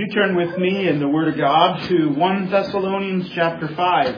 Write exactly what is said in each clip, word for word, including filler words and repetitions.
You turn with me in the Word of God to First Thessalonians chapter five.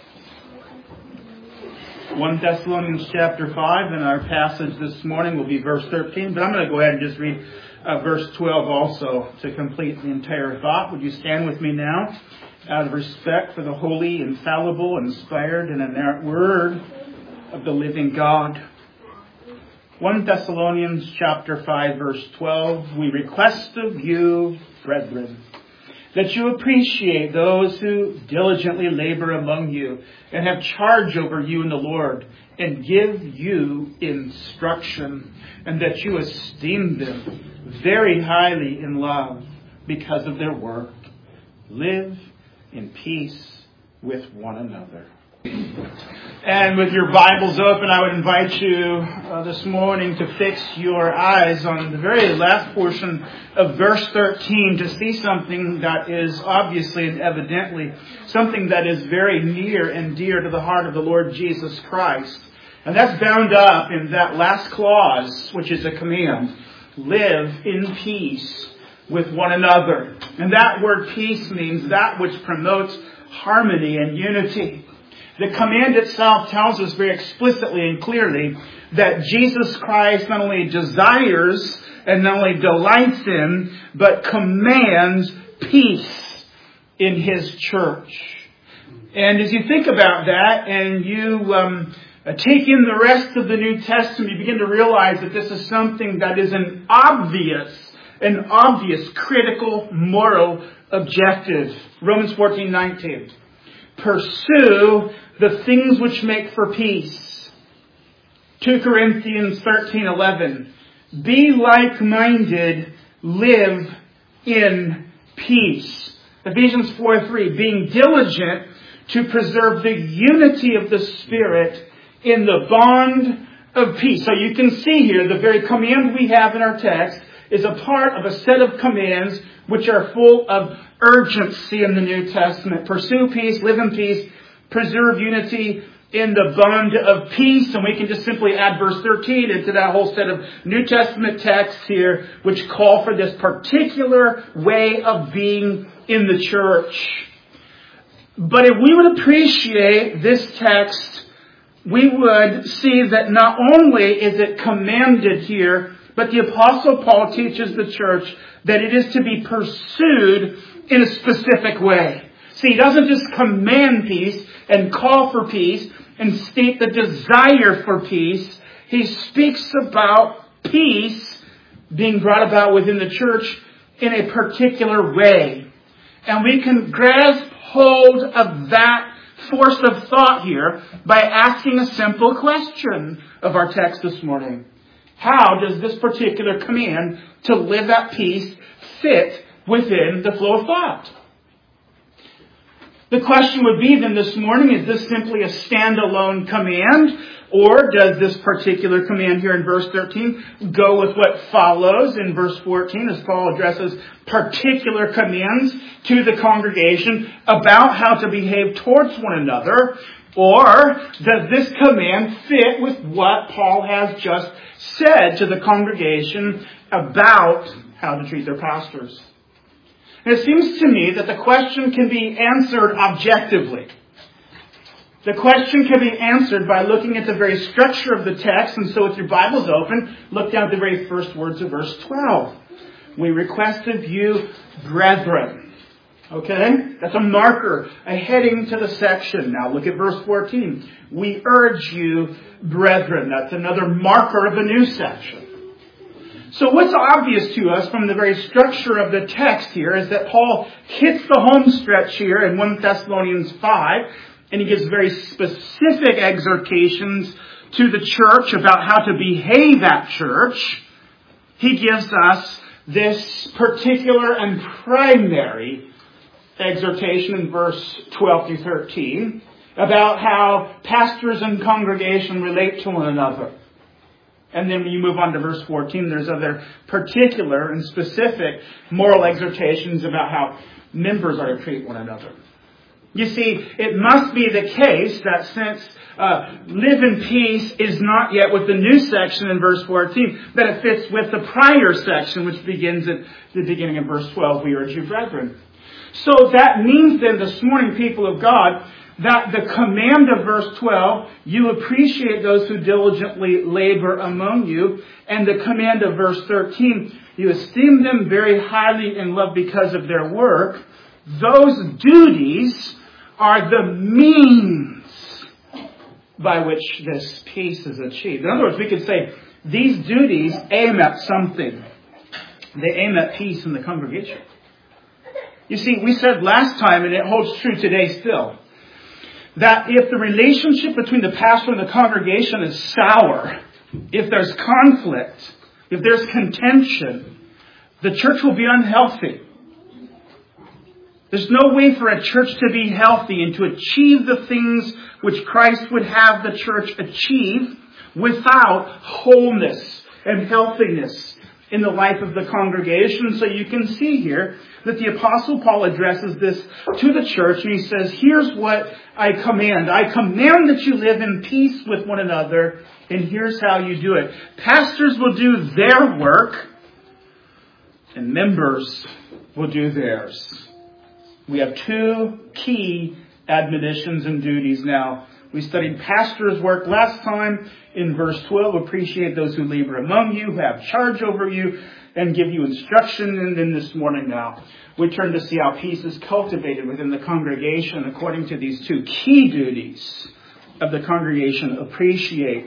First Thessalonians chapter five, and our passage this morning will be verse thirteen. But I'm going to go ahead and just read uh, verse twelve also to complete the entire thought. Would you stand with me now out of respect for the holy, infallible, inspired, and inerrant Word of the living God? First Thessalonians chapter five, verse twelve. We request of you, brethren, that you appreciate those who diligently labor among you and have charge over you in the Lord and give you instruction, and that you esteem them very highly in love because of their work. Live in peace with one another. And with your Bibles open, I would invite you uh, this morning to fix your eyes on the very last portion of verse thirteen to see something that is obviously and evidently something that is very near and dear to the heart of the Lord Jesus Christ. And that's bound up in that last clause, which is a command. Live in peace with one another. And that word peace means that which promotes harmony and unity. The command itself tells us very explicitly and clearly that Jesus Christ not only desires and not only delights in, but commands peace in His church. And as you think about that and you um, take in the rest of the New Testament, you begin to realize that this is something that is an obvious, an obvious critical moral objective. Romans fourteen nineteen. Pursue the things which make for peace. Second Corinthians thirteen eleven. Be like-minded, live in peace. Ephesians four three. Being diligent to preserve the unity of the Spirit in the bond of peace. So you can see here the very command we have in our text is a part of a set of commands which are full of urgency in the New Testament. Pursue peace, live in peace, preserve unity in the bond of peace. And we can just simply add verse thirteen into that whole set of New Testament texts here, which call for this particular way of being in the church. But if we would appreciate this text, we would see that not only is it commanded here, but the Apostle Paul teaches the church that it is to be pursued in a specific way. See, he doesn't just command peace and call for peace and state the desire for peace. He speaks about peace being brought about within the church in a particular way. And we can grasp hold of that force of thought here by asking a simple question of our text this morning. How does this particular command to live at peace fit within the flow of thought? The question would be then this morning, is this simply a standalone command? Or does this particular command here in verse thirteen go with what follows in verse fourteen as Paul addresses particular commands to the congregation about how to behave towards one another? Or does this command fit with what Paul has just said to the congregation about how to treat their pastors? And it seems to me that the question can be answered objectively. The question can be answered by looking at the very structure of the text. And so with your Bibles open, look down at the very first words of verse twelve. We request of you, brethren. Okay? That's a marker, a heading to the section. Now look at verse fourteen. We urge you, brethren. That's another marker of a new section. So what's obvious to us from the very structure of the text here is that Paul hits the home stretch here in First Thessalonians five, and he gives very specific exhortations to the church about how to behave at church. He gives us this particular and primary exhortation in verse twelve through thirteen about how pastors and congregation relate to one another. And then when you move on to verse fourteen, there's other particular and specific moral exhortations about how members are to treat one another. You see, it must be the case that since uh, live in peace is not yet with the new section in verse fourteen, that it fits with the prior section, which begins at the beginning of verse twelve, we urge you, brethren. So that means then this morning, people of God, that the command of verse twelve, you appreciate those who diligently labor among you, and the command of verse thirteen, you esteem them very highly in love because of their work. Those duties are the means by which this peace is achieved. In other words, we could say these duties aim at something. They aim at peace in the congregation. You see, we said last time, and it holds true today still, that if the relationship between the pastor and the congregation is sour, if there's conflict, if there's contention, the church will be unhealthy. There's no way for a church to be healthy and to achieve the things which Christ would have the church achieve without wholeness and healthiness in the life of the congregation. So you can see here that the Apostle Paul addresses this to the church, and he says, here's what I command. I command that you live in peace with one another, and here's how you do it. Pastors will do their work, and members will do theirs. We have two key admonitions and duties now. We studied pastor's work last time in verse twelve. Appreciate those who labor among you, who have charge over you, and give you instruction. And then this morning now, we turn to see how peace is cultivated within the congregation according to these two key duties of the congregation: appreciate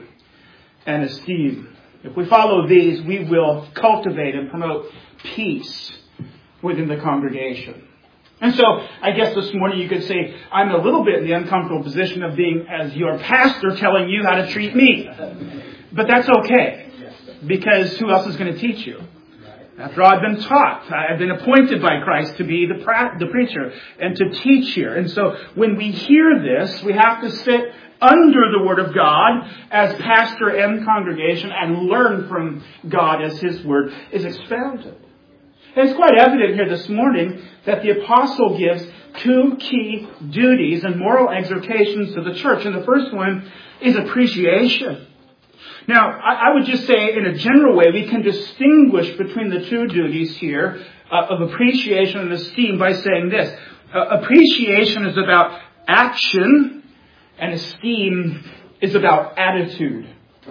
and esteem. If we follow these, we will cultivate and promote peace within the congregation. And so, I guess this morning you could say, I'm a little bit in the uncomfortable position of being as your pastor telling you how to treat me. But that's okay, because who else is going to teach you? After all, I've been taught, I've been appointed by Christ to be the, pra- the preacher and to teach here. And so, when we hear this, we have to sit under the Word of God as pastor and congregation and learn from God as His Word is expounded. And it's quite evident here this morning that the apostle gives two key duties and moral exhortations to the church. And the first one is appreciation. Now, I, I would just say in a general way, we can distinguish between the two duties here uh, of appreciation and esteem by saying this. Uh, appreciation is about action, and esteem is about attitude.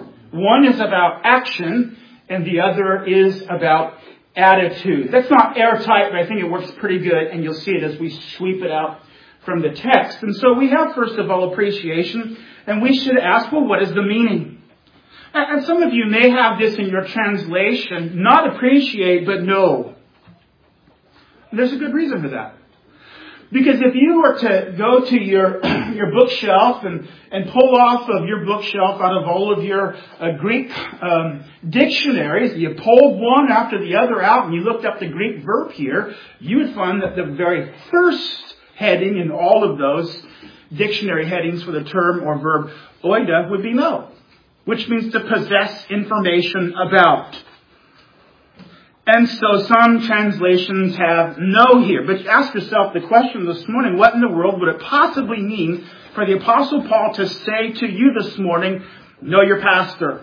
One is about action, and the other is about attitude. That's not airtight, but I think it works pretty good, and you'll see it as we sweep it out from the text. And so we have, first of all, appreciation, and we should ask, well, what is the meaning? And some of you may have this in your translation, not appreciate, but know. There's a good reason for that. Because if you were to go to your your bookshelf and, and pull off of your bookshelf out of all of your uh, Greek um, dictionaries, you pulled one after the other out and you looked up the Greek verb here, you would find that the very first heading in all of those dictionary headings for the term or verb oida would be know, which means to possess information about. And so some translations have know here. But ask yourself the question this morning, what in the world would it possibly mean for the Apostle Paul to say to you this morning, know your pastor?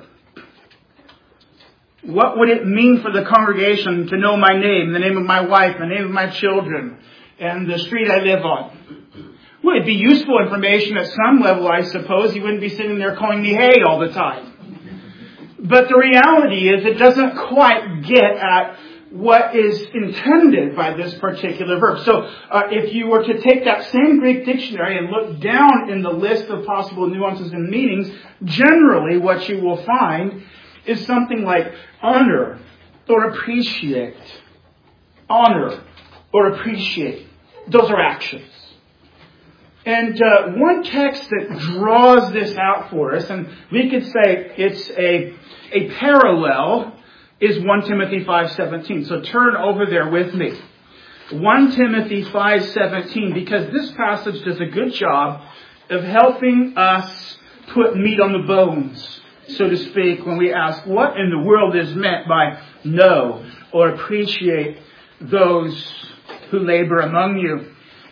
What would it mean for the congregation to know my name, the name of my wife, the name of my children, and the street I live on? Would it be useful information at some level, I suppose? He wouldn't be sitting there calling me hey all the time. But the reality is it doesn't quite get at what is intended by this particular verb. So uh, if you were to take that same Greek dictionary and look down in the list of possible nuances and meanings, generally what you will find is something like honor or appreciate. Honor or appreciate. Those are actions. And uh, one text that draws this out for us, and we could say it's a a parallel, is First Timothy five seventeen. So turn over there with me. First Timothy five seventeen, because this passage does a good job of helping us put meat on the bones, so to speak, when we ask what in the world is meant by know or appreciate those who labor among you.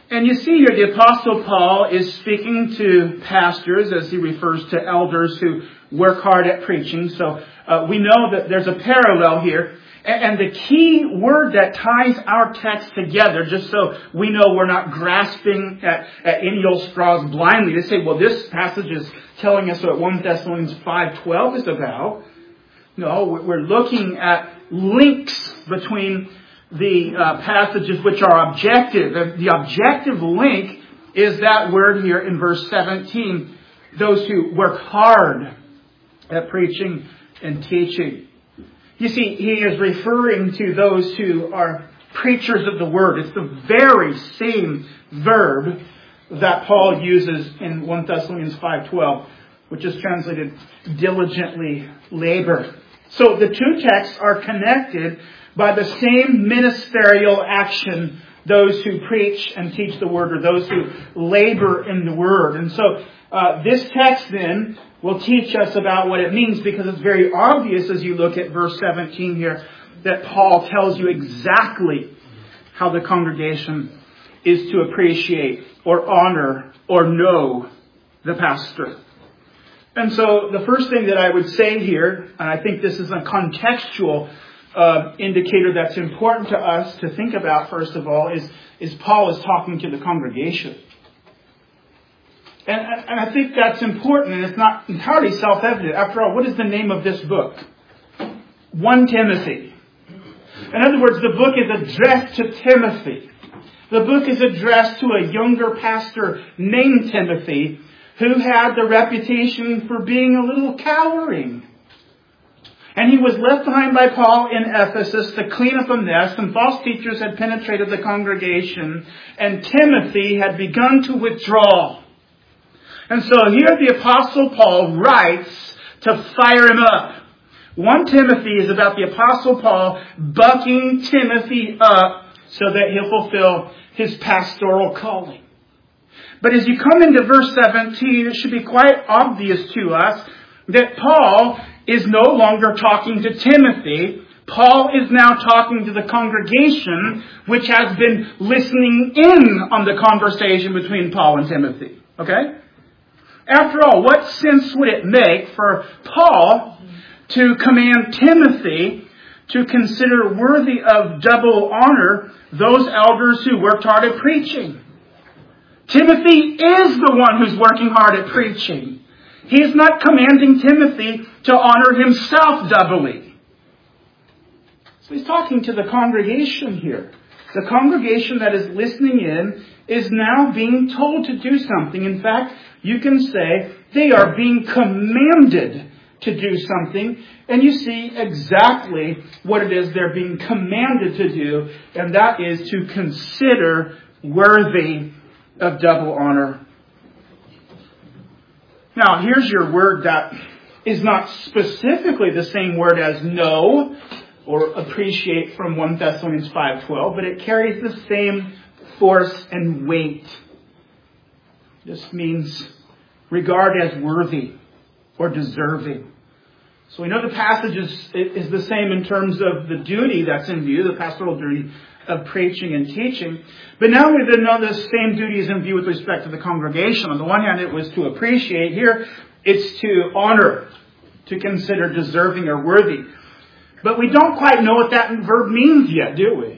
And you see here the Apostle Paul is speaking to pastors as he refers to elders who work hard at preaching. So uh, we know that there's a parallel here. And the key word that ties our text together, just so we know we're not grasping at, at any old straws blindly, to say, well, this passage is telling us what First Thessalonians five twelve is about. No, we're looking at links between the uh, passages which are objective. And the objective link is that word here in verse seventeen. Those who work hard at preaching and teaching. You see, he is referring to those who are preachers of the word. It's the very same verb that Paul uses in First Thessalonians five twelve, which is translated diligently labor. So the two texts are connected by the same ministerial action, those who preach and teach the word, or those who labor in the word. And so uh, this text then will teach us about what it means, because it's very obvious as you look at verse seventeen here that Paul tells you exactly how the congregation is to appreciate or honor or know the pastor. And so the first thing that I would say here, and I think this is a contextual uh, indicator that's important to us to think about, first of all, is, is Paul is talking to the congregation. And, and I think that's important, and it's not entirely self-evident. After all, what is the name of this book? First Timothy. In other words, the book is addressed to Timothy. The book is addressed to a younger pastor named Timothy, who had the reputation for being a little cowering. And he was left behind by Paul in Ephesus to clean up a mess, and false teachers had penetrated the congregation, and Timothy had begun to withdraw. And so here the Apostle Paul writes to fire him up. First Timothy is about the Apostle Paul bucking Timothy up so that he'll fulfill his pastoral calling. But as you come into verse seventeen, it should be quite obvious to us that Paul is no longer talking to Timothy. Paul is now talking to the congregation, which has been listening in on the conversation between Paul and Timothy. Okay? After all, what sense would it make for Paul to command Timothy to consider worthy of double honor those elders who worked hard at preaching? Timothy is the one who's working hard at preaching. He is not commanding Timothy to honor himself doubly. So he's talking to the congregation here. The congregation that is listening in is now being told to do something. In fact, you can say they are being commanded to do something. And you see exactly what it is they're being commanded to do. And that is to consider worthy of double honor. Now, here's your word that is not specifically the same word as know or appreciate from First Thessalonians five twelve, but it carries the same force and weight. This means regard as worthy or deserving. So we know the passage is, is the same in terms of the duty that's in view, the pastoral duty of preaching and teaching. But now we know the same duty is in view with respect to the congregation. On the one hand, it was to appreciate. Here, it's to honor, to consider deserving or worthy. But we don't quite know what that verb means yet, do we?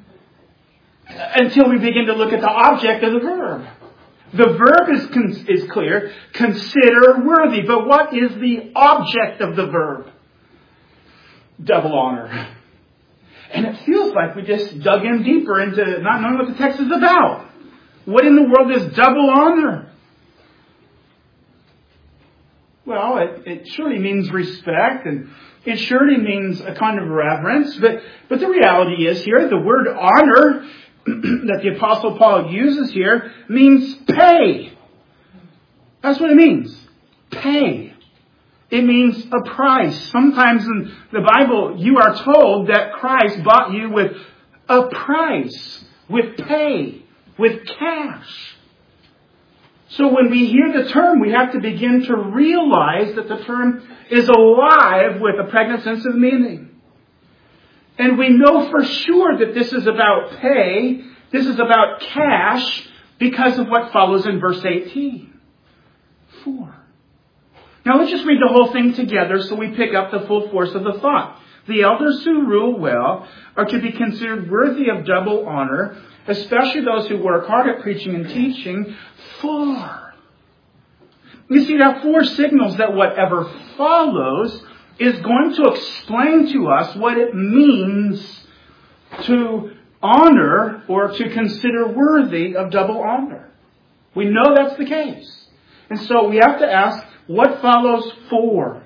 Until we begin to look at the object of the verb. The verb is, is clear, consider worthy. But what is the object of the verb? Double honor. And it feels like we just dug in deeper into not knowing what the text is about. What in the world is double honor? Well, it, it surely means respect, and it surely means a kind of reverence. But, but the reality is here, the word honor that the Apostle Paul uses here means pay. That's what it means. Pay. It means a price. Sometimes in the Bible, you are told that Christ bought you with a price, with pay, with cash. So when we hear the term, we have to begin to realize that the term is alive with a pregnant sense of meaning. And we know for sure that this is about pay This is about cash because of what follows in verse eighteen. For. Now let's just read the whole thing together so we pick up the full force of the thought. The elders who rule well are to be considered worthy of double honor, especially those who work hard at preaching and teaching. For. You see, now four signals that whatever follows is going to explain to us what it means to honor or to consider worthy of double honor. We know that's the case. And so we have to ask, what follows for?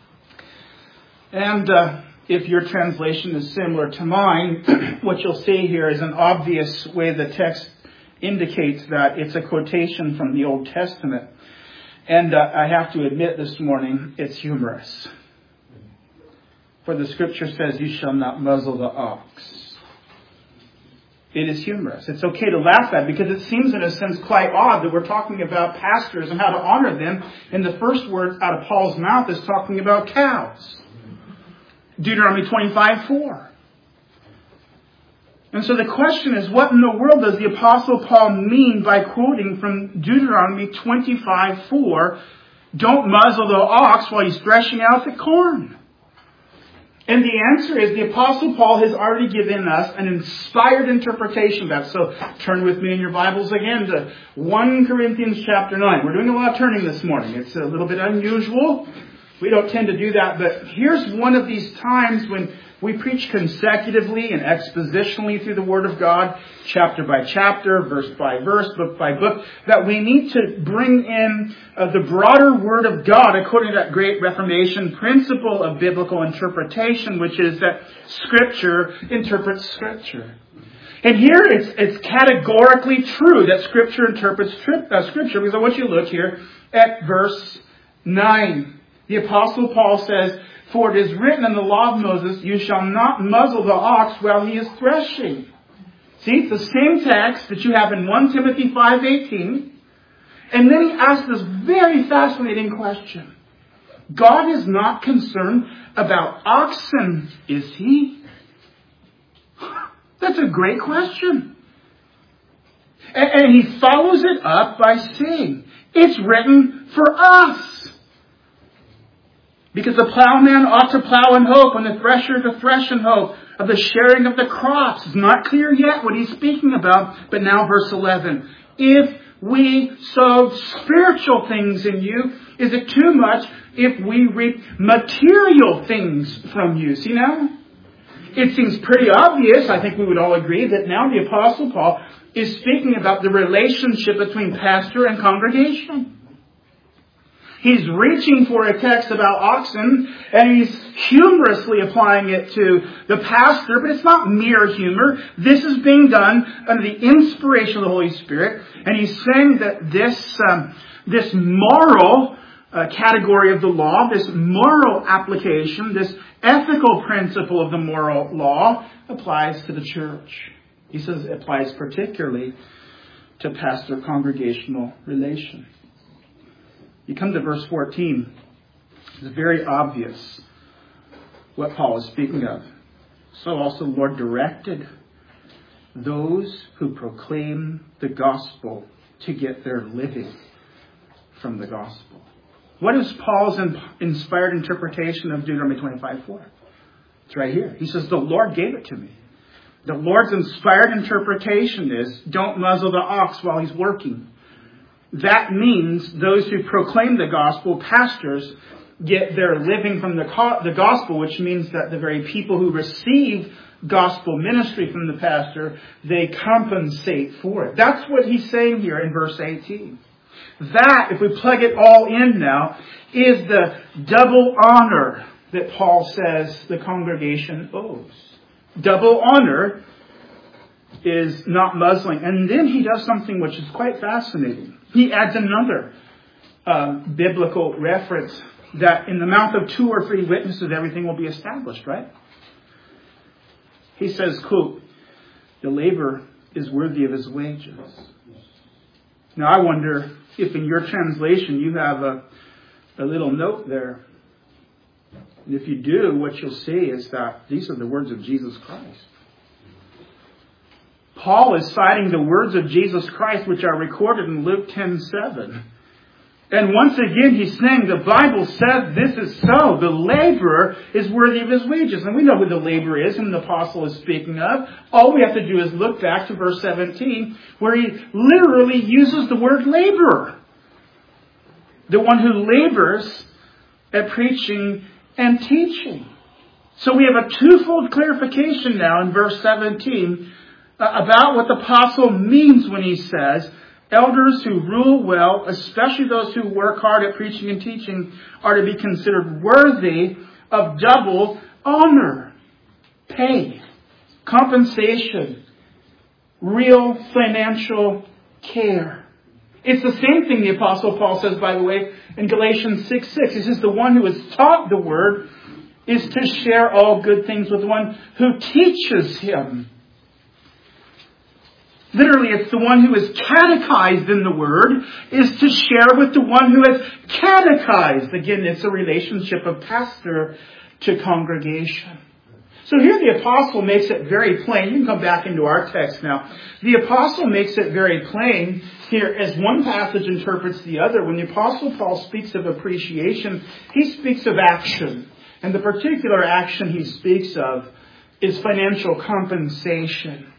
And uh, if your translation is similar to mine, what you'll see here is an obvious way the text indicates that it's a quotation from the Old Testament. And uh, I have to admit this morning, it's humorous. For the scripture says, you shall not muzzle the ox. It is humorous. It's okay to laugh at because it seems in a sense quite odd that we're talking about pastors and how to honor them. And the first word out of Paul's mouth is talking about cows. Deuteronomy twenty-five four. And so the question is, what in the world does the Apostle Paul mean by quoting from Deuteronomy twenty-five four, don't muzzle the ox while he's threshing out the corn? And the answer is the Apostle Paul has already given us an inspired interpretation of that. So turn with me in your Bibles again to First Corinthians chapter nine. We're doing a lot of turning this morning. It's a little bit unusual. We don't tend to do that. But here's one of these times when we preach consecutively and expositionally through the Word of God, chapter by chapter, verse by verse, book by book, that we need to bring in uh, the broader Word of God according to that great Reformation principle of biblical interpretation, which is that Scripture interprets Scripture. And here it's, it's categorically true that Scripture interprets tri- uh, Scripture, because I want you to look here at verse nine. The Apostle Paul says, for it is written in the law of Moses, you shall not muzzle the ox while he is threshing. See, it's the same text that you have in First Timothy five eighteen. And then he asks this very fascinating question. God is not concerned about oxen, is he? That's a great question. And, and he follows it up by saying, it's written for us. Because the plowman ought to plow in hope, and the thresher to thresh in hope of the sharing of the crops. It's not clear yet what he's speaking about, but now verse eleven. If we sow spiritual things in you, is it too much if we reap material things from you? See now? It seems pretty obvious, I think we would all agree, that now the Apostle Paul is speaking about the relationship between pastor and congregation. He's reaching for a text about oxen, and he's humorously applying it to the pastor, but it's not mere humor. This is being done under the inspiration of the Holy Spirit, and he's saying that this um, this moral uh, category of the law, this moral application, this ethical principle of the moral law applies to the church. He says it applies particularly to pastor-congregational relation. You come to verse fourteen. It's very obvious what Paul is speaking of. So also the Lord directed those who proclaim the gospel to get their living from the gospel. What is Paul's inspired interpretation of Deuteronomy twenty-five four? It's right here. He says, the Lord gave it to me. The Lord's inspired interpretation is, don't muzzle the ox while he's working. That means those who proclaim the gospel, pastors, get their living from the the gospel, which means that the very people who receive gospel ministry from the pastor, they compensate for it. That's what he's saying here in verse eighteen. That, if we plug it all in now, is the double honor that Paul says the congregation owes. Double honor is not muzzling. And then he does something which is quite fascinating. He adds another um, biblical reference that in the mouth of two or three witnesses everything will be established, right? He says, quote, the laborer is worthy of his wages. Now I wonder if in your translation you have a, a little note there. And if you do, what you'll see is that these are the words of Jesus Christ. Paul is citing the words of Jesus Christ, which are recorded in Luke ten seven. And once again, he's saying the Bible says this is so. The laborer is worthy of his wages. And we know who the laborer is, and the apostle is speaking of. All we have to do is look back to verse seventeen, where he literally uses the word laborer. The one who labors at preaching and teaching. So we have a twofold clarification now in verse seventeen about what the apostle means when he says, elders who rule well, especially those who work hard at preaching and teaching, are to be considered worthy of double honor, pay, compensation, real financial care. It's the same thing the Apostle Paul says, by the way, in Galatians six six. He says the one who is taught the word is to share all good things with the one who teaches him. Literally, it's the one who is catechized in the Word is to share with the one who is catechized. Again, it's a relationship of pastor to congregation. So here the apostle makes it very plain. You can come back into our text now. The apostle makes it very plain here as one passage interprets the other. When the apostle Paul speaks of appreciation, he speaks of action. And the particular action he speaks of is financial compensation.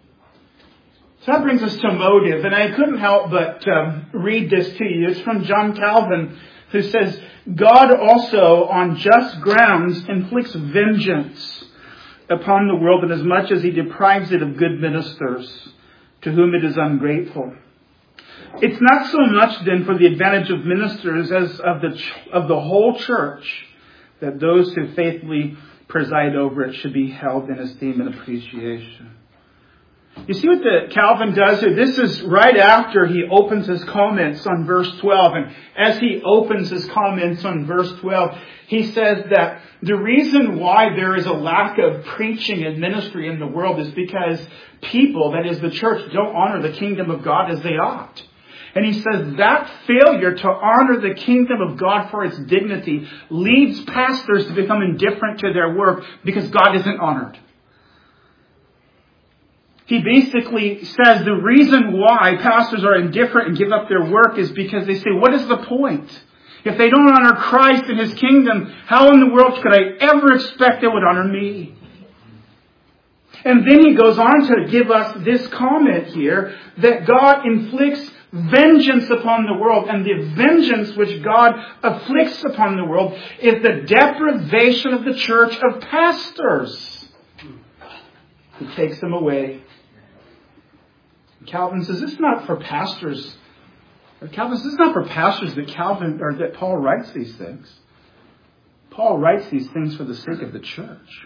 So that brings us to motive, and I couldn't help but um, read this to you. It's from John Calvin, who says, God also on just grounds inflicts vengeance upon the world inasmuch as he deprives it of good ministers, to whom it is ungrateful. It's not so much then for the advantage of ministers as of the ch- of the whole church, that those who faithfully preside over it should be held in esteem and appreciation. You see what the Calvin does here? This is right after he opens his comments on verse twelve. And as he opens his comments on verse twelve, he says that the reason why there is a lack of preaching and ministry in the world is because people, that is the church, don't honor the kingdom of God as they ought. And he says that failure to honor the kingdom of God for its dignity leads pastors to become indifferent to their work because God isn't honored. He basically says the reason why pastors are indifferent and give up their work is because they say, what is the point? If they don't honor Christ and His kingdom, how in the world could I ever expect they would honor me? And then he goes on to give us this comment here, that God inflicts vengeance upon the world, and the vengeance which God afflicts upon the world is the deprivation of the church of pastors. He takes them away. Calvin says, this is not for pastors. Calvin says, this is not for pastors that Calvin or that Paul writes these things. Paul writes these things for the sake of the church.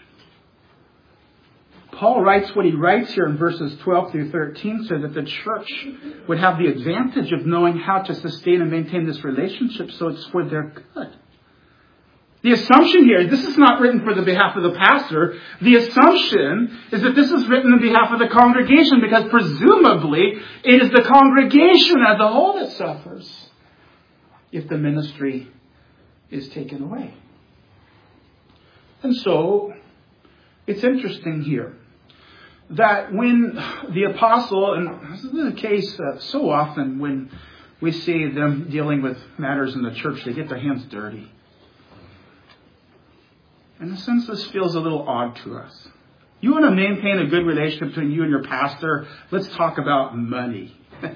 Paul writes what he writes here in verses twelve through thirteen so that the church would have the advantage of knowing how to sustain and maintain this relationship so it's for their good. The assumption here is this is not written for the behalf of the pastor. The assumption is that this is written on behalf of the congregation because presumably it is the congregation as a whole that suffers if the ministry is taken away. And so it's interesting here that when the apostle, and this is the case uh, so often when we see them dealing with matters in the church, they get their hands dirty. In a sense, this feels a little odd to us. You want to maintain a good relationship between you and your pastor? Let's talk about money.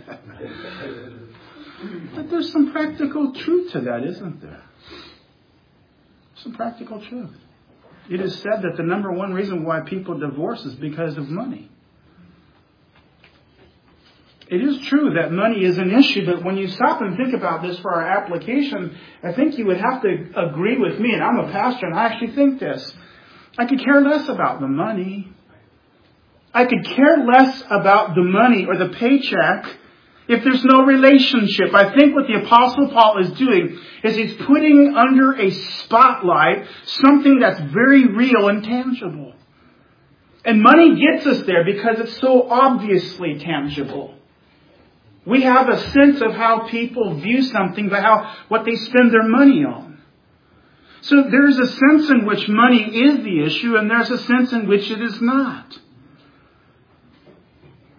But there's some practical truth to that, isn't there? Some practical truth. It is said that the number one reason why people divorce is because of money. It is true that money is an issue, but when you stop and think about this for our application, I think you would have to agree with me, and I'm a pastor, and I actually think this. I could care less about the money. I could care less about the money or the paycheck if there's no relationship. I think what the Apostle Paul is doing is he's putting under a spotlight something that's very real and tangible. And money gets us there because it's so obviously tangible. We have a sense of how people view something by how what they spend their money on. So there's a sense in which money is the issue, and there's a sense in which it is not.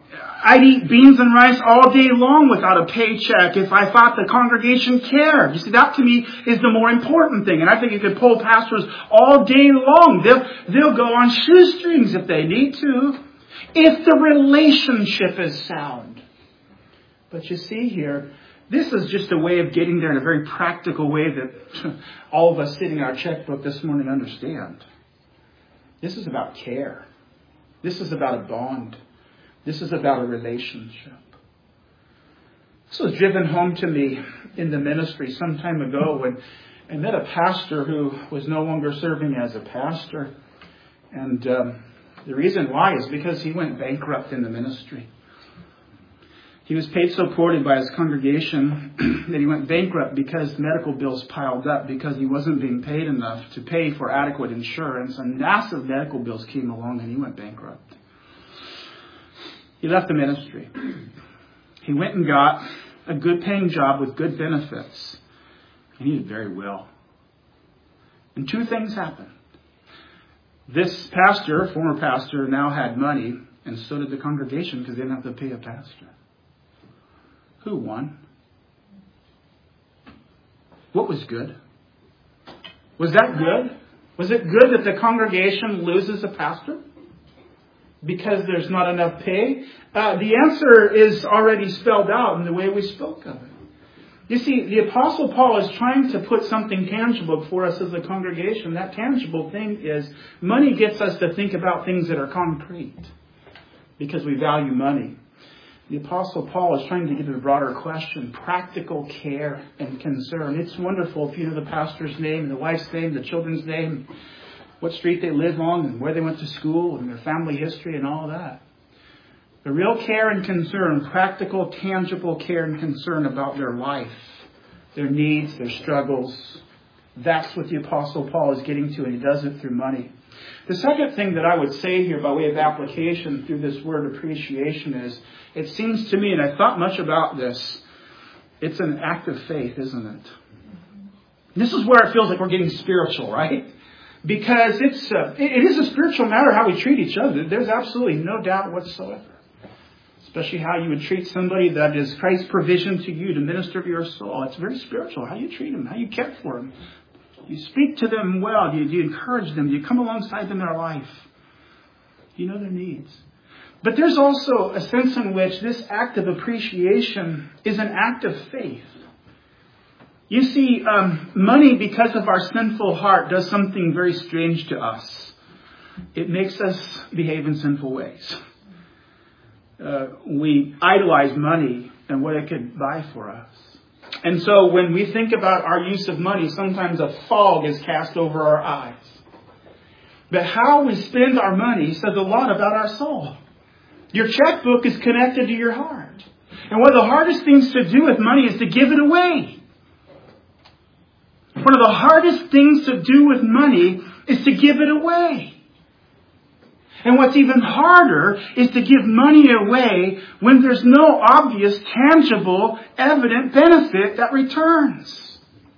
I'd eat beans and rice all day long without a paycheck if I thought the congregation cared. You see, that to me is the more important thing. And I think you could poll pastors all day long. They'll, they'll go on shoestrings if they need to, if the relationship is sound. But you see here, this is just a way of getting there in a very practical way that all of us sitting in our checkbook this morning understand. This is about care. This is about a bond. This is about a relationship. This was driven home to me in the ministry some time ago when I met a pastor who was no longer serving as a pastor. And um, the reason why is because he went bankrupt in the ministry. He was paid so poorly by his congregation that he went bankrupt because medical bills piled up because he wasn't being paid enough to pay for adequate insurance. And massive medical bills came along and he went bankrupt. He left the ministry. He went and got a good paying job with good benefits. And he did very well. And two things happened. This pastor, former pastor, now had money, and so did the congregation because they didn't have to pay a pastor. Who won? What was good? Was that good? Was it good that the congregation loses a pastor because there's not enough pay? Uh, the answer is already spelled out in the way we spoke of it. You see, the Apostle Paul is trying to put something tangible for us as a congregation. That tangible thing is money gets us to think about things that are concrete because we value money. The Apostle Paul is trying to give it a broader question, practical care and concern. It's wonderful if you know the pastor's name, the wife's name, the children's name, what street they live on, and where they went to school, and their family history and all that. The real care and concern, practical, tangible care and concern about their life, their needs, their struggles. That's what the Apostle Paul is getting to, and he does it through money. The second thing that I would say here by way of application through this word appreciation is, it seems to me, and I thought much about this, it's an act of faith, isn't it? This is where it feels like we're getting spiritual, right? Because it's uh, it is a spiritual matter how we treat each other. There's absolutely no doubt whatsoever. Especially how you would treat somebody that is Christ's provision to you to minister to your soul. It's very spiritual. How you treat them, how you care for them. You speak to them well. Do you, do you encourage them? Do you come alongside them in their life? You know their needs. But there's also a sense in which this act of appreciation is an act of faith. You see, um, money, because of our sinful heart, does something very strange to us. It makes us behave in sinful ways. Uh, we idolize money and what it could buy for us. And so when we think about our use of money, sometimes a fog is cast over our eyes. But how we spend our money says a lot about our soul. Your checkbook is connected to your heart. And one of the hardest things to do with money is to give it away. One of the hardest things to do with money is to give it away. And what's even harder is to give money away when there's no obvious, tangible, evident benefit that returns.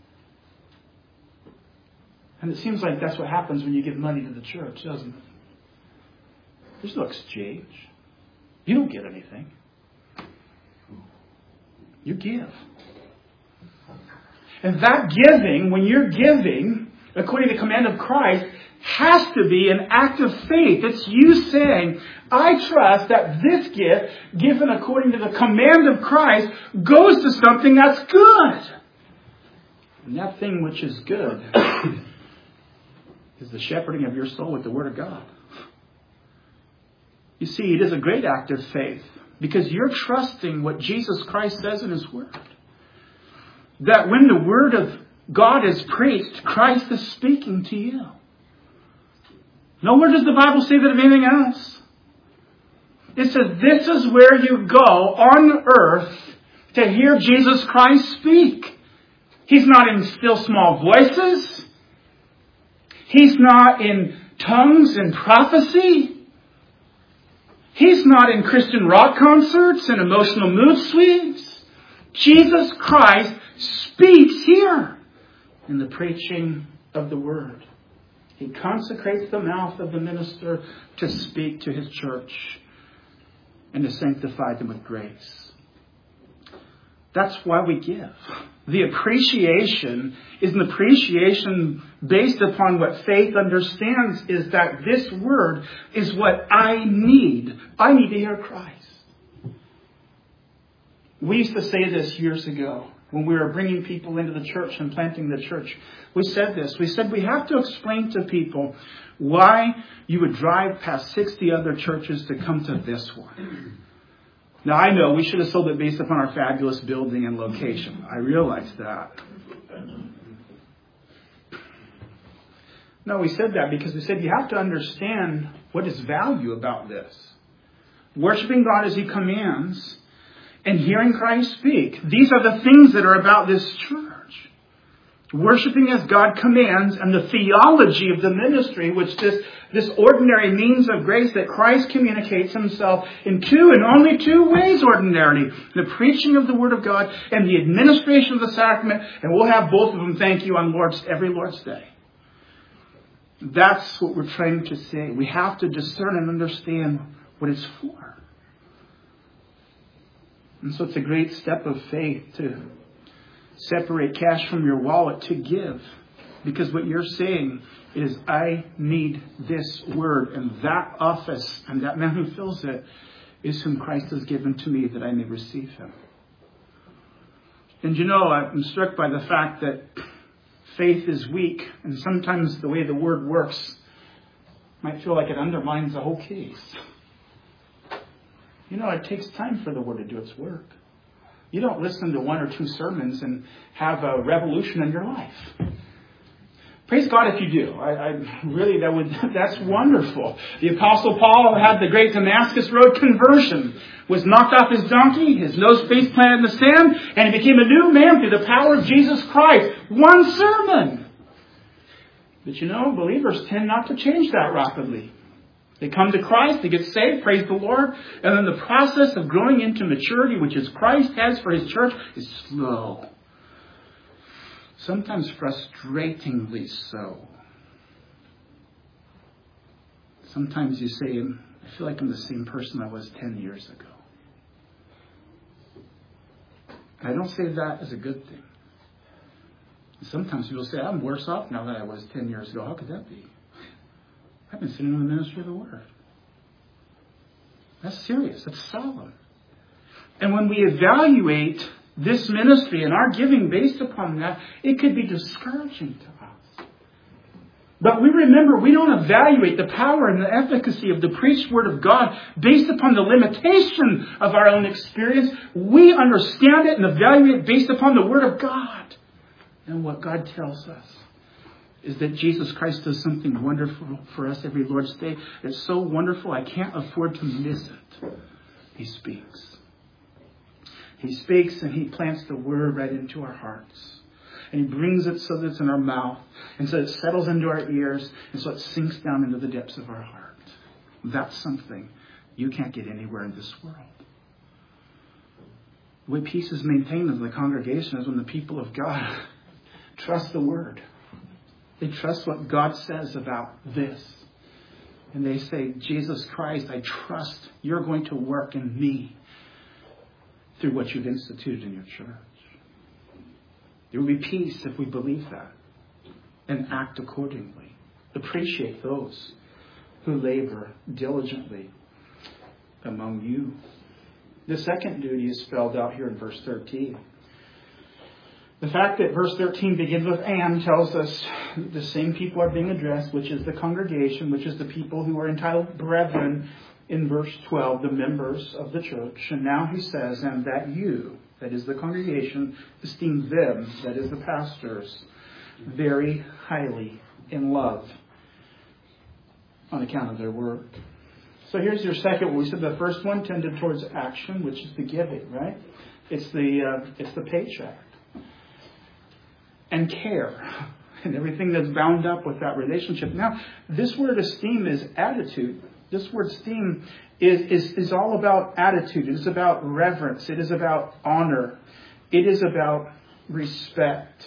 And it seems like that's what happens when you give money to the church, doesn't it? There's no exchange. You don't get anything. You give. And that giving, when you're giving, according to the command of Christ, has to be an act of faith. It's you saying, I trust that this gift, given according to the command of Christ, goes to something that's good. And that thing which is good is the shepherding of your soul with the Word of God. You see, it is a great act of faith because you're trusting what Jesus Christ says in His Word. That when the Word of God is preached, Christ is speaking to you. Nowhere does the Bible say that of anything else. It says this is where you go on earth to hear Jesus Christ speak. He's not in still small voices. He's not in tongues and prophecy. He's not in Christian rock concerts and emotional mood swings. Jesus Christ speaks here in the preaching of the Word. He consecrates the mouth of the minister to speak to his church. and to sanctify them with grace. That's why we give. The appreciation is an appreciation based upon what faith understands is that this word is what I need. I need to hear Christ. We used to say this years ago when we were bringing people into the church and planting the church. We said this. We said we have to explain to people why you would drive past sixty other churches to come to this one. Now, I know we should have sold it based upon our fabulous building and location. I realize that. No, we said that because we said you have to understand what is value about this. Worshiping God as He commands and hearing Christ speak. These are the things that are about this church. Worshiping as God commands and the theology of the ministry, which this, this ordinary means of grace that Christ communicates Himself in two and only two ways ordinarily. The preaching of the Word of God and the administration of the sacrament. And we'll have both of them, thank you, on Lord's every Lord's Day. That's what we're trying to say. We have to discern and understand what it's for. And so it's a great step of faith to separate cash from your wallet to give. Because what you're saying is, I need this word. And that office and that man who fills it is whom Christ has given to me that I may receive Him. And you know, I'm struck by the fact that faith is weak. And sometimes the way the word works might feel like it undermines the whole case. You know, it takes time for the word to do its work. You don't listen to one or two sermons and have a revolution in your life. Praise God if you do. I, I really, that would, that's wonderful. The Apostle Paul had the great Damascus Road conversion, was knocked off his donkey, his nose face planted in the sand, and he became a new man through the power of Jesus Christ. One sermon. But you know, believers tend not to change that rapidly. They come to Christ, they get saved, praise the Lord, and then the process of growing into maturity, which is Christ has for His church, is slow. Sometimes frustratingly so. Sometimes you say, I feel like I'm the same person I was ten years ago. And I don't say that as a good thing. Sometimes people say, I'm worse off now than I was ten years ago. How could that be? I've been sitting in the ministry of the Word. That's serious. That's solemn. And when we evaluate this ministry and our giving based upon that, it could be discouraging to us. But we remember, we don't evaluate the power and the efficacy of the preached Word of God based upon the limitation of our own experience. We understand it and evaluate it based upon the Word of God. And what God tells us is that Jesus Christ does something wonderful for us every Lord's Day. It's so wonderful, I can't afford to miss it. He speaks. He speaks and He plants the Word right into our hearts. And He brings it so that it's in our mouth. And so it settles into our ears. And so it sinks down into the depths of our heart. That's something you can't get anywhere in this world. The way peace is maintained in the congregation is when the people of God trust the Word. They trust what God says about this. And they say, Jesus Christ, I trust you're going to work in me through what you've instituted in your church. There will be peace if we believe that and act accordingly. Appreciate those who labor diligently among you. The second duty is spelled out here in verse thirteen. The fact that verse thirteen begins with and tells us the same people are being addressed, which is the congregation, which is the people who are entitled brethren in verse twelve, the members of the church. And now he says, and that you, that is the congregation, esteem them, that is the pastors, very highly in love on account of their work. So here's your second one. We said the first one tended towards action, which is the giving, right? It's the uh, it's the paycheck. And care. And everything that's bound up with that relationship. Now, this word esteem is attitude. This word esteem is, is, is all about attitude. It is about reverence. It is about honor. It is about respect.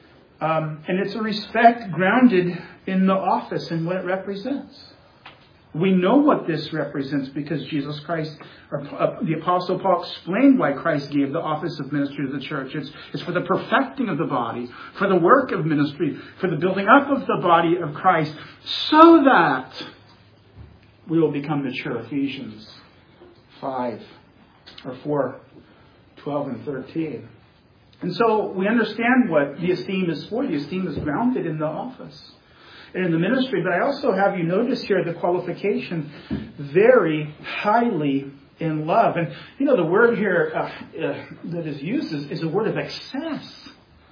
Um, and it's a respect grounded in the office and what it represents. We know what this represents because Jesus Christ, or uh, the Apostle Paul explained why Christ gave the office of ministry to the church. It's, it's for the perfecting of the body, for the work of ministry, for the building up of the body of Christ, so that we will become mature. Ephesians five, or four, twelve and thirteen. And so we understand what the esteem is for. The esteem is grounded in the office and in the ministry. But I also have you notice here the qualification, very highly in love. And, you know, the word here uh, uh, that is used is, is a word of excess.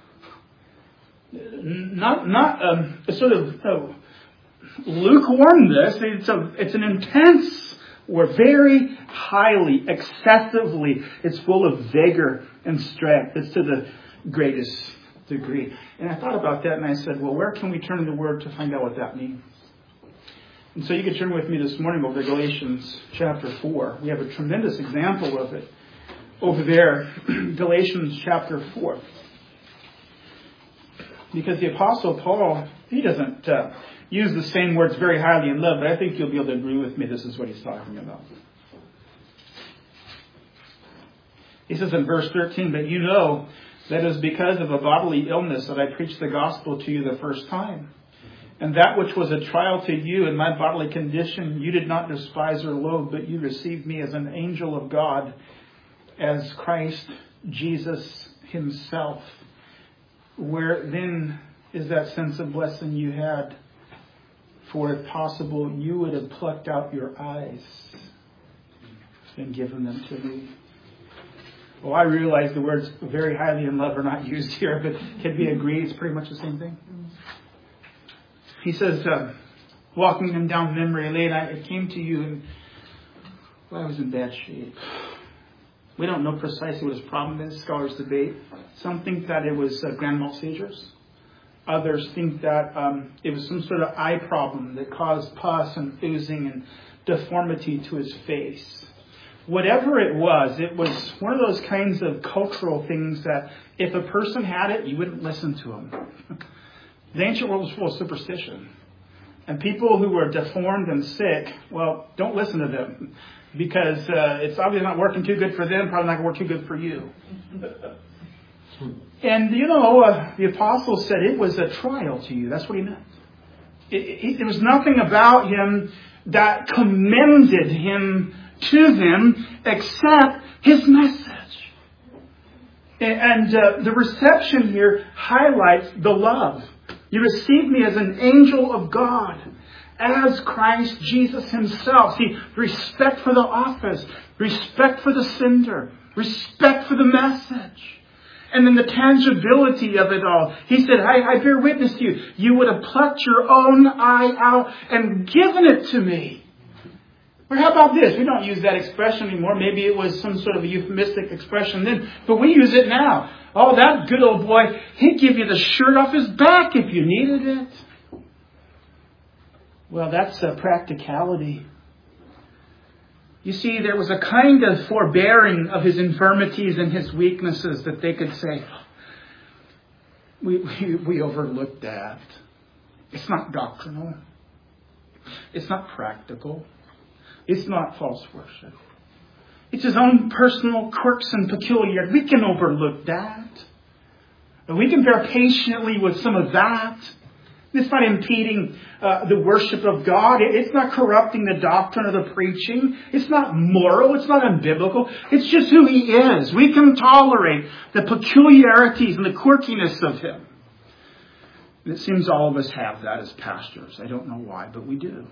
Not not um, a sort of uh, lukewarmness. It's, a, it's an intense or very highly, excessively. It's full of vigor and strength. It's to the greatest degree. And I thought about that and I said, well, where can we turn in the Word to find out what that means? And so you can turn with me this morning over to Galatians chapter four. We have a tremendous example of it over there. Galatians chapter four. Because the Apostle Paul, he doesn't uh, use the same words very highly in love, but I think you'll be able to agree with me this is what he's talking about. He says in verse thirteen, but you know that it is because of a bodily illness that I preached the gospel to you the first time. And that which was a trial to you in my bodily condition, you did not despise or loathe, but you received me as an angel of God, as Christ Jesus himself. Where then is that sense of blessing you had? For if possible, you would have plucked out your eyes and given them to me. Well, I realize the words very highly in love are not used here, but can we agree it's pretty much the same thing? He says, uh, walking them down memory lane, I came to you and well, I was in bad shape. We don't know precisely what his problem is. Scholars debate. Some think that it was uh, grand mal seizures. Others think that um, it was some sort of eye problem that caused pus and oozing and deformity to his face. Whatever it was, it was one of those kinds of cultural things that if a person had it, you wouldn't listen to them. The ancient world was full of superstition. And people who were deformed and sick, well, don't listen to them. Because uh, it's obviously not working too good for them, probably not going to work too good for you. And, you know, uh, the apostle said it was a trial to you. That's what he meant. It, it, there was nothing about him that commended him to them except his message. And uh, the reception here highlights the love. You received me as an angel of God, as Christ Jesus himself. See, respect for the office, respect for the sender, respect for the message. And then the tangibility of it all. He said, I, I bear witness to you. You would have plucked your own eye out and given it to me. Or how about this? We don't use that expression anymore. Maybe it was some sort of a euphemistic expression then, but we use it now. Oh, that good old boy, he'd give you the shirt off his back if you needed it. Well, that's a practicality. You see, there was a kind of forbearing of his infirmities and his weaknesses that they could say, we, we, we overlooked that. It's not doctrinal. It's not practical. It's not false worship. It's his own personal quirks and peculiarities. We can overlook that. And we can bear patiently with some of that. It's not impeding uh, the worship of God. It's not corrupting the doctrine of the preaching. It's not moral. It's not unbiblical. It's just who he is. We can tolerate the peculiarities and the quirkiness of him. And it seems all of us have that as pastors. I don't know why, but we do.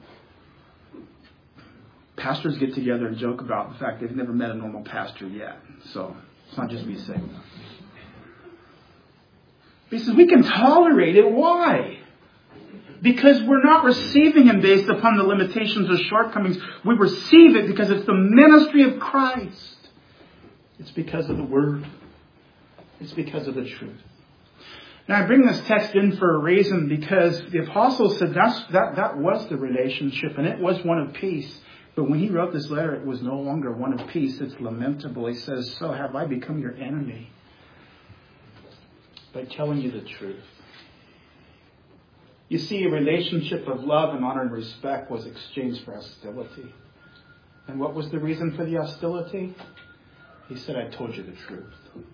Pastors get together and joke about the fact they've never met a normal pastor yet. So it's not just me saying that. He says we can tolerate it. Why? Because we're not receiving him based upon the limitations or shortcomings. We receive it because it's the ministry of Christ. It's because of the Word. It's because of the truth. Now I bring this text in for a reason because the apostle said that's, that, that was the relationship and it was one of peace. But when he wrote this letter, it was no longer one of peace. It's lamentable. He says, so have I become your enemy by telling you the truth. You see, a relationship of love and honor and respect was exchanged for hostility. And what was the reason for the hostility? He said, I told you the truth.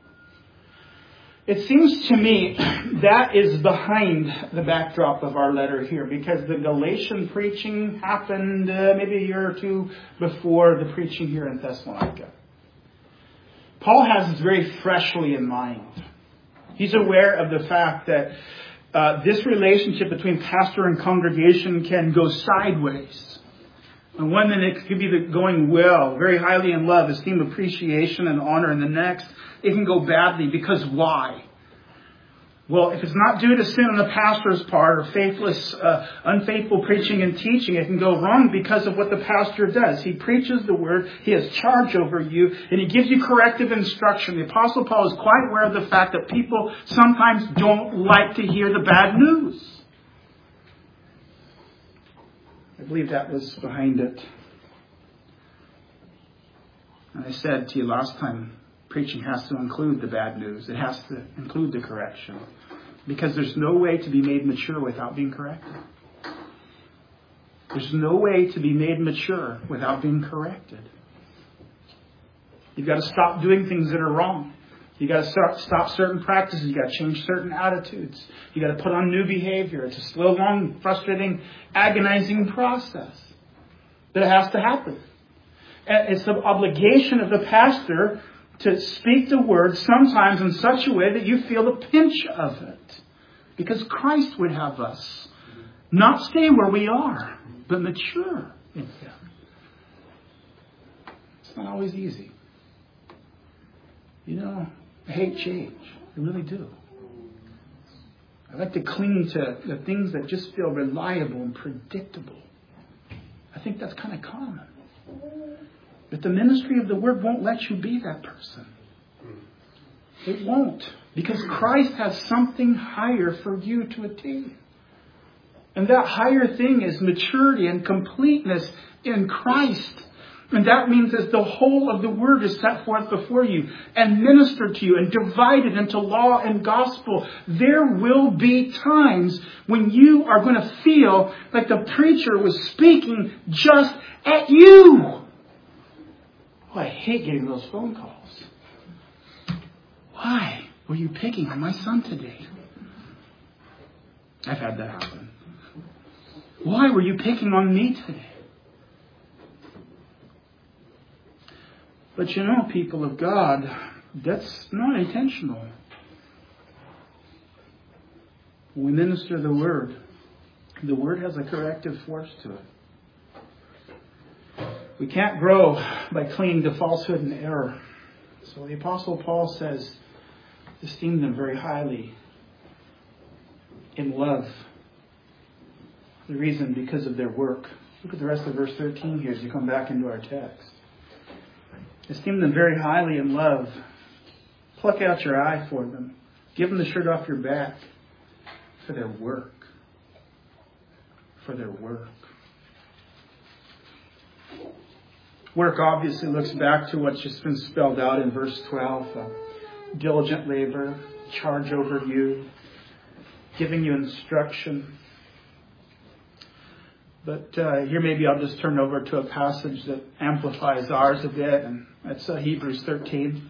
It seems to me that is behind the backdrop of our letter here, because the Galatian preaching happened uh, maybe a year or two before the preaching here in Thessalonica. Paul has this very freshly in mind. He's aware of the fact that uh, this relationship between pastor and congregation can go sideways. And one minute it could be the going well, very highly in love, esteem, appreciation, and honor. And the next, it can go badly. Because why? Well, if it's not due to sin on the pastor's part or faithless, uh, unfaithful preaching and teaching, it can go wrong because of what the pastor does. He preaches the word, he has charge over you, and he gives you corrective instruction. The Apostle Paul is quite aware of the fact that people sometimes don't like to hear the bad news. I believe that was behind it. And I said to you last time, preaching has to include the bad news. It has to include the correction. Because there's no way to be made mature without being corrected. There's no way to be made mature without being corrected. You've got to stop doing things that are wrong. You've got to start, stop certain practices. You've got to change certain attitudes. You've got to put on new behavior. It's a slow, long, frustrating, agonizing process. But it has to happen. And it's the obligation of the pastor to speak the word sometimes in such a way that you feel the pinch of it. Because Christ would have us not stay where we are, but mature in Him. It's not always easy. You know, I hate change. I really do. I like to cling to the things that just feel reliable and predictable. I think that's kind of common. But the ministry of the Word won't let you be that person. It won't. Because Christ has something higher for you to attain. And that higher thing is maturity and completeness in Christ. And that means as the whole of the Word is set forth before you and ministered to you and divided into law and gospel, there will be times when you are going to feel like the preacher was speaking just at you. Oh, I hate getting those phone calls. Why were you picking on my son today? I've had that happen. Why were you picking on me today? But you know, people of God, that's not intentional. When we minister the Word, the Word has a corrective force to it. We can't grow by clinging to falsehood and error. So the Apostle Paul says, esteem them very highly in love. The reason, because of their work. Look at the rest of verse thirteen here as you come back into our text. Esteem them very highly in love. Pluck out your eye for them. Give them the shirt off your back for their work. For their work. Work obviously looks back to what's just been spelled out in verse twelve. Uh, diligent labor, charge over you, giving you instruction. But uh, here maybe I'll just turn over to a passage that amplifies ours a bit, and that's uh, Hebrews thirteen.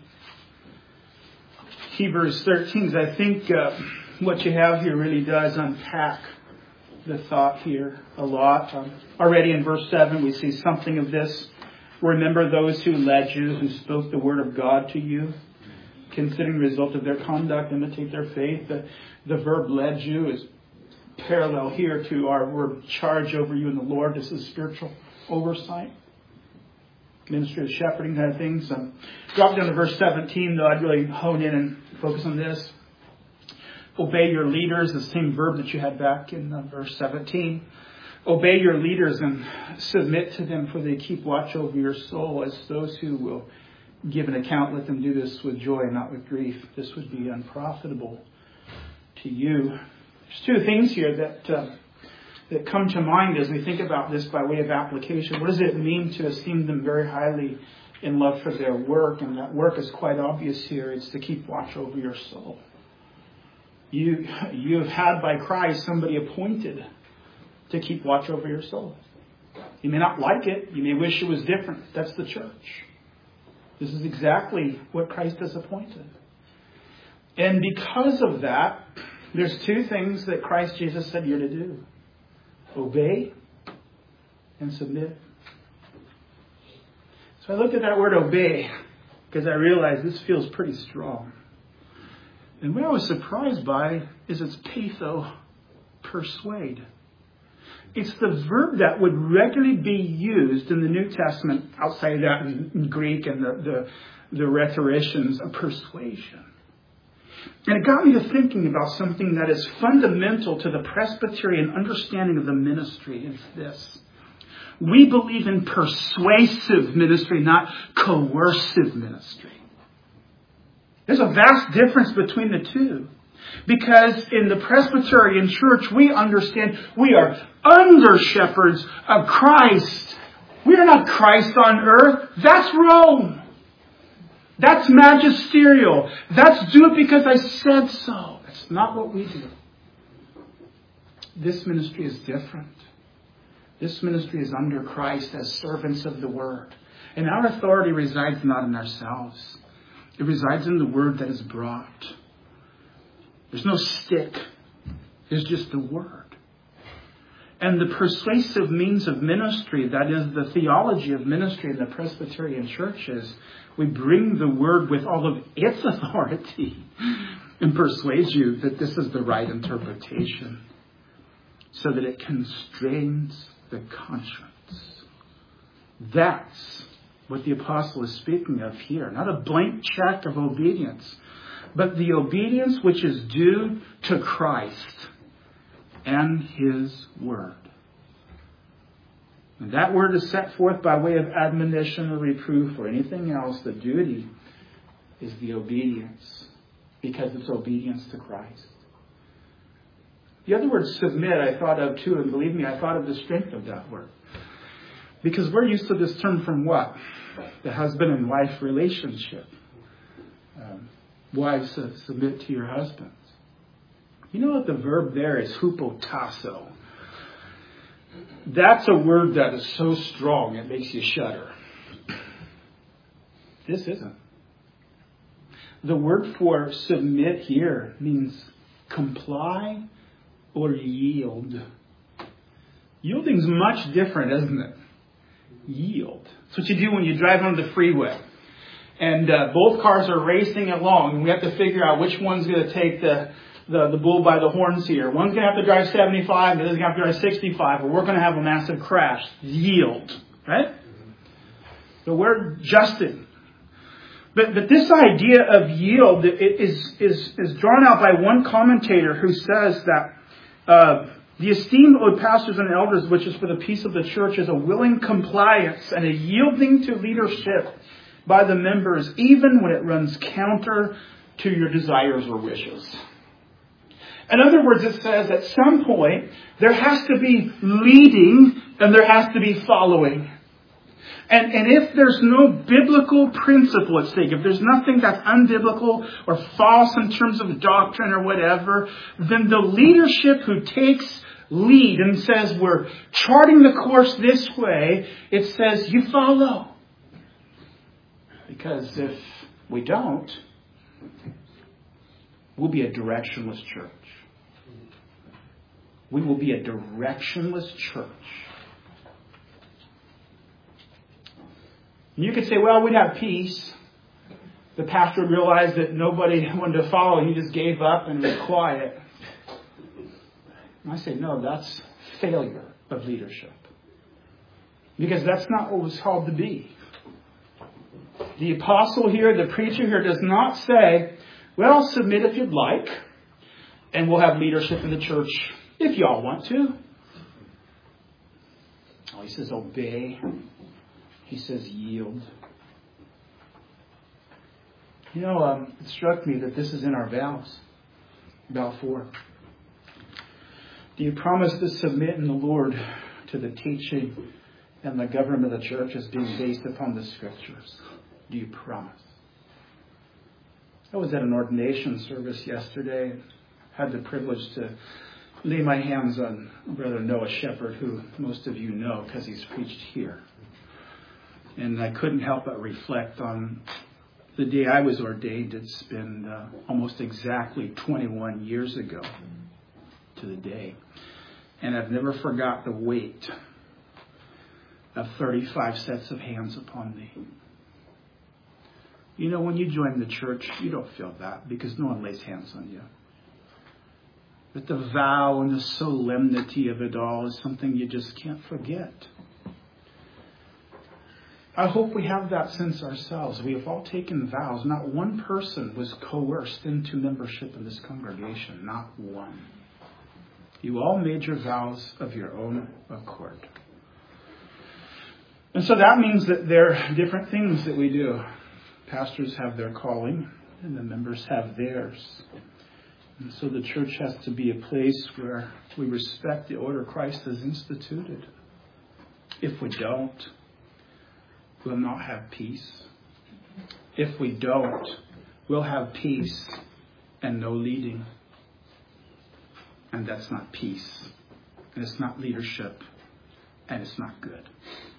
Hebrews thirteen, I think uh, what you have here really does unpack the thought here a lot. Um, already in verse seven we see something of this. Remember those who led you, who spoke the word of God to you. Considering the result of their conduct, imitate their faith. The, the verb led you is parallel here to our word charge over you in the Lord. This is spiritual oversight. Ministry of shepherding kind of things. Um, drop down to verse seventeen, though. I'd really hone in and focus on this. Obey your leaders, the same verb that you had back in uh, verse seventeen. Obey your leaders and submit to them, for they keep watch over your soul as those who will give an account. Let them do this with joy, not with grief. This would be unprofitable to you. There's two things here that uh, that come to mind as we think about this by way of application. What does it mean to esteem them very highly in love for their work? And that work is quite obvious here. It's to keep watch over your soul. You, you have had by Christ somebody appointed to keep watch over your soul. You may not like it. You may wish it was different. That's the church. This is exactly what Christ has appointed. And because of that, there's two things that Christ Jesus said you're to do. Obey and submit. So I looked at that word obey because I realized this feels pretty strong. And what I was surprised by is its patho, persuade. It's the verb that would regularly be used in the New Testament, outside of that in Greek and the, the, the rhetoricians, of persuasion. And it got me to thinking about something that is fundamental to the Presbyterian understanding of the ministry. It's this. We believe in persuasive ministry, not coercive ministry. There's a vast difference between the two. Because in the Presbyterian Church, we understand we are under shepherds of Christ. We are not Christ on earth. That's Rome. That's magisterial. That's do it because I said so. That's not what we do. This ministry is different. This ministry is under Christ as servants of the Word. And our authority resides not in ourselves. It resides in the Word that is brought. There's no stick. There's just the Word. And the persuasive means of ministry, that is the theology of ministry in the Presbyterian churches, we bring the Word with all of its authority and persuade you that this is the right interpretation so that it constrains the conscience. That's what the apostle is speaking of here. Not a blank check of obedience, but the obedience which is due to Christ and His Word. And that word is set forth by way of admonition or reproof or anything else. The duty is the obedience, because it's obedience to Christ. The other word submit I thought of too, and believe me, I thought of the strength of that word. Because we're used to this term from what? The husband and wife relationship. Um, wives uh, submit to your husbands. You know what the verb there is? Hupotasso. That's a word that is so strong it makes you shudder. This isn't. The word for submit here means comply or yield. Yielding's much different, isn't it? Yield. It's what you do when you drive on the freeway. And uh, both cars are racing along, and we have to figure out which one's going to take the, the, the bull by the horns here. One's going to have to drive seventy-five, the other's going to have to drive sixty-five, or we're going to have a massive crash. Yield. Right? The word justin. But, but this idea of yield is, is, is drawn out by one commentator who says that uh, the esteem owed pastors and elders, which is for the peace of the church, is a willing compliance and a yielding to leadership by the members, even when it runs counter to your desires or wishes. In other words, it says at some point there has to be leading and there has to be following. And, and if there's no biblical principle at stake, if there's nothing that's unbiblical or false in terms of doctrine or whatever, then the leadership who takes lead and says we're charting the course this way, it says you follow. Because if we don't, we'll be a directionless church. We will be a directionless church. You could say, well, we'd have peace. The pastor realized that nobody wanted to follow. He just gave up and was quiet. And I say, no, that's failure of leadership. Because that's not what was called to be. The apostle here, the preacher here, does not say, well, submit if you'd like, and we'll have leadership in the church if y'all want to. Oh, he says obey. He says yield. You know, um, it struck me that this is in our vows. Vow four. Do you promise to submit in the Lord to the teaching and the government of the church as being based upon the Scriptures? Do you promise? I was at an ordination service yesterday. had the privilege to lay my hands on Brother Noah Shepherd, who most of you know because he's preached here. And I couldn't help but reflect on the day I was ordained. It's been uh, almost exactly twenty-one years ago to the day. And I've never forgot the weight of thirty-five sets of hands upon me. You know, when you join the church, you don't feel that because no one lays hands on you. But the vow and the solemnity of it all is something you just can't forget. I hope we have that sense ourselves. We have all taken vows. Not one person was coerced into membership in this congregation. Not one. You all made your vows of your own accord. And so that means that there are different things that we do. Pastors have their calling and the members have theirs. And so the church has to be a place where we respect the order Christ has instituted. If we don't, we'll not have peace. If we don't, we'll have peace and no leading. And that's not peace. And it's not leadership. And it's not good.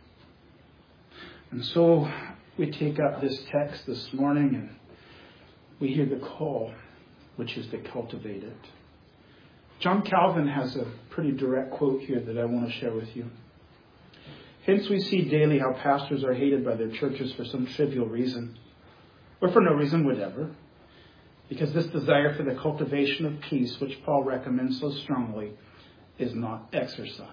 And so we take up this text this morning and we hear the call, which is to cultivate it. John Calvin has a pretty direct quote here that I want to share with you. Hence we see daily how pastors are hated by their churches for some trivial reason, or for no reason whatever, because this desire for the cultivation of peace, which Paul recommends so strongly, is not exercised.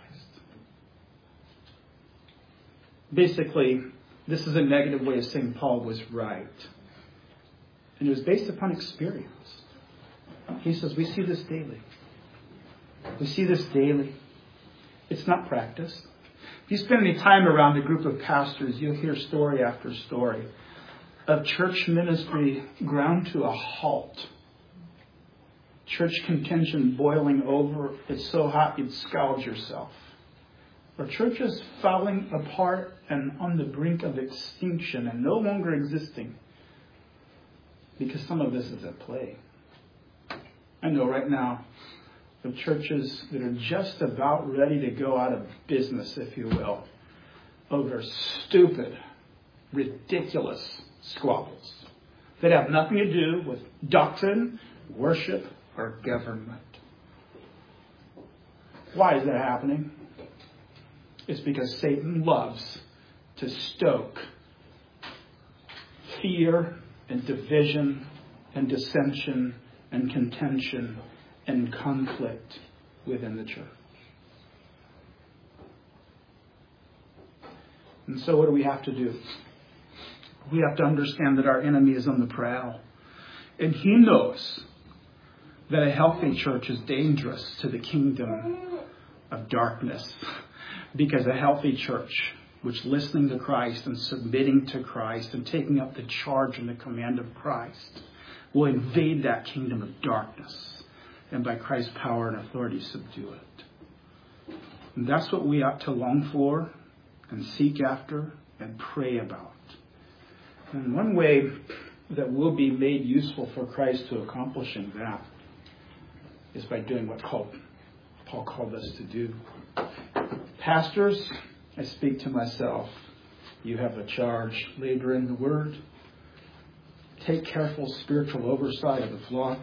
Basically, this is a negative way of saying Paul was right. And it was based upon experience. He says, we see this daily. We see this daily. It's not practiced. If you spend any time around a group of pastors, you'll hear story after story of church ministry ground to a halt. Church contention boiling over. It's so hot you'd scald yourself. Or churches falling apart and on the brink of extinction and no longer existing. Because some of this is at play. I know right now of churches that are just about ready to go out of business, if you will, over stupid, ridiculous squabbles that have nothing to do with doctrine, worship, or government. Why is that happening? It's because Satan loves to stoke fear and division and dissension and contention and conflict within the church. And so what do we have to do? We have to understand that our enemy is on the prowl. And he knows that a healthy church is dangerous to the kingdom of darkness. Because a healthy church, which listening to Christ and submitting to Christ and taking up the charge and the command of Christ, will invade that kingdom of darkness. And by Christ's power and authority, subdue it. And that's what we ought to long for and seek after and pray about. And one way that will be made useful for Christ to accomplishing that is by doing what Paul called us to do. Pastors, I speak to myself. You have a charge. Labor in the word. Take careful spiritual oversight of the flock.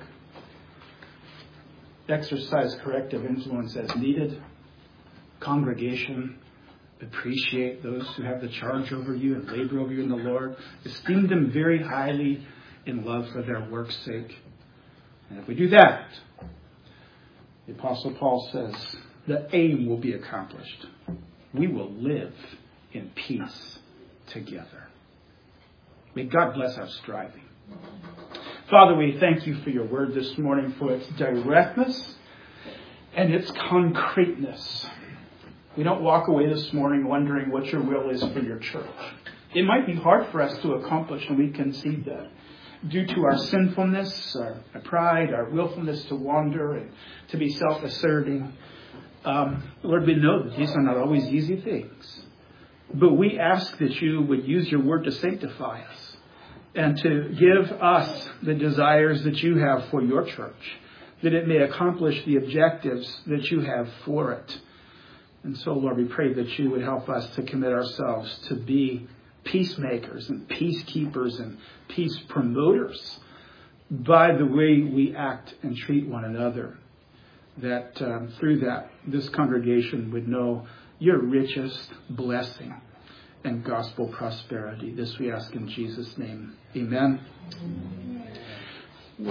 Exercise corrective influence as needed. Congregation, appreciate those who have the charge over you and labor over you in the Lord. Esteem them very highly in love for their work's sake. And if we do that, the Apostle Paul says, the aim will be accomplished. We will live in peace together. May God bless our striving. Father, we thank you for your word this morning, for its directness and its concreteness. We don't walk away this morning wondering what your will is for your church. It might be hard for us to accomplish, and we concede that. Due to our sinfulness, our pride, our willfulness to wander and to be self-asserting. Um, Lord, we know that these are not always easy things. But we ask that you would use your word to sanctify us and to give us the desires that you have for your church. that it may accomplish the objectives that you have for it. And so, Lord, we pray that you would help us to commit ourselves to be peacemakers and peacekeepers and peace promoters by the way we act and treat one another. That um, through that, this congregation would know your richest blessing and gospel prosperity. This we ask in Jesus' name. Amen.